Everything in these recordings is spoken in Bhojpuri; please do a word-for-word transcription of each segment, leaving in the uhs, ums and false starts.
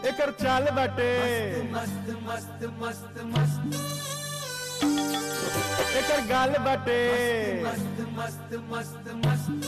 एकर चाल बाटे मस्त मस्त मस्त मस्त एकर गाल बाटे मस्त मस्त मस्त मस्त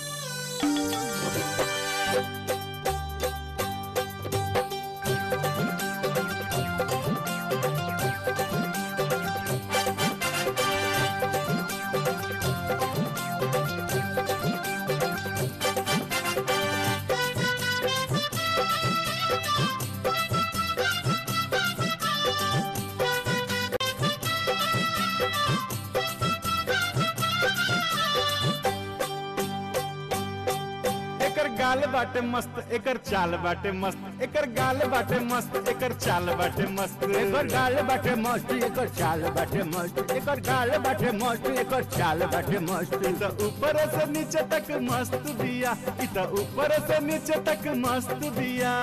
गाल बाटे मस्त एकर चाल बाटे मस्त एकर गाल बाटे मस्त एकर चाल बाटे मस्त एकर गाल बाटे मस्त एकर चाल बाटे मस्त एकर गाल बाटे मस्त एकर चाल बाटे मस्त इता ऊपर से नीचे तक मस्त बिया इता ऊपर से नीचे तक मस्त बिया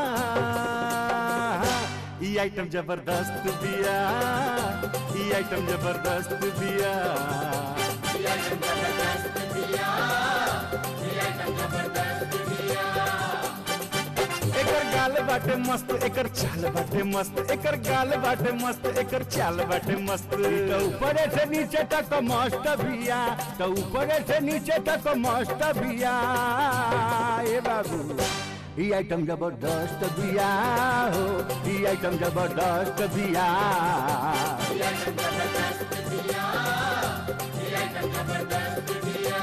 ई आइटम जबरदस्त बिया ई आइटम जबरदस्त बिया ई आइटम जबरदस्त बिया ई आइटम जबरदस्त बिया एकर गाल बाटे मस्त एकर चाल बाटे मस्त एकर गाल बाटे मस्त एकर चाल बाटे मस्त तो ऊपर से नीचे तक मस्त बिया तो ऊपर से नीचे तक मस्त बिया ए बाबू ई आइटम जबरदस्त बिया हो ई आइटम जबरदस्त बिया ई आइटम जबरदस्त बिया ई आइटम जबरदस्त बिया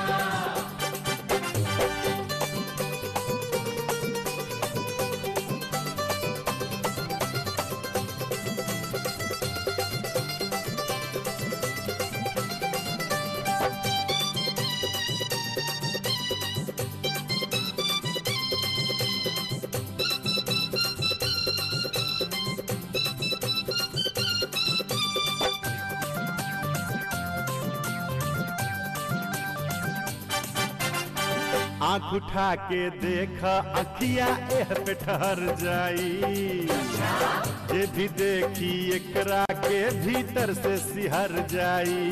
आँख उठा के देखा अखिया एह पे ठहर जाई जे भी देखी एकरा के भीतर से सिहर जाई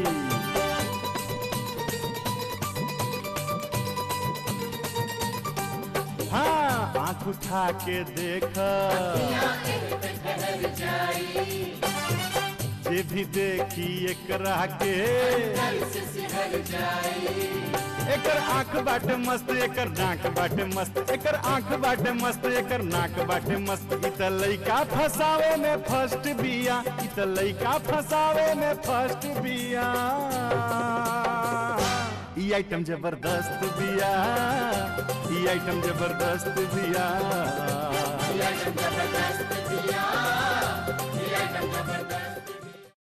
हाँ आँख उठा के देखा जे भी देखी एकरा के एकर आँख बाटे मस्त एकर नाक बाटे मस्त एकर आँख बाटे मस्त एकर नाक बाटे मस्त इत लइका फसावे में फर्स्ट बिया इत लइका फसावे में फर्स्ट बिया ई आइटम जबरदस्त बिया ई आइटम जबरदस्त बिया ई आइटम जबरदस्त बिया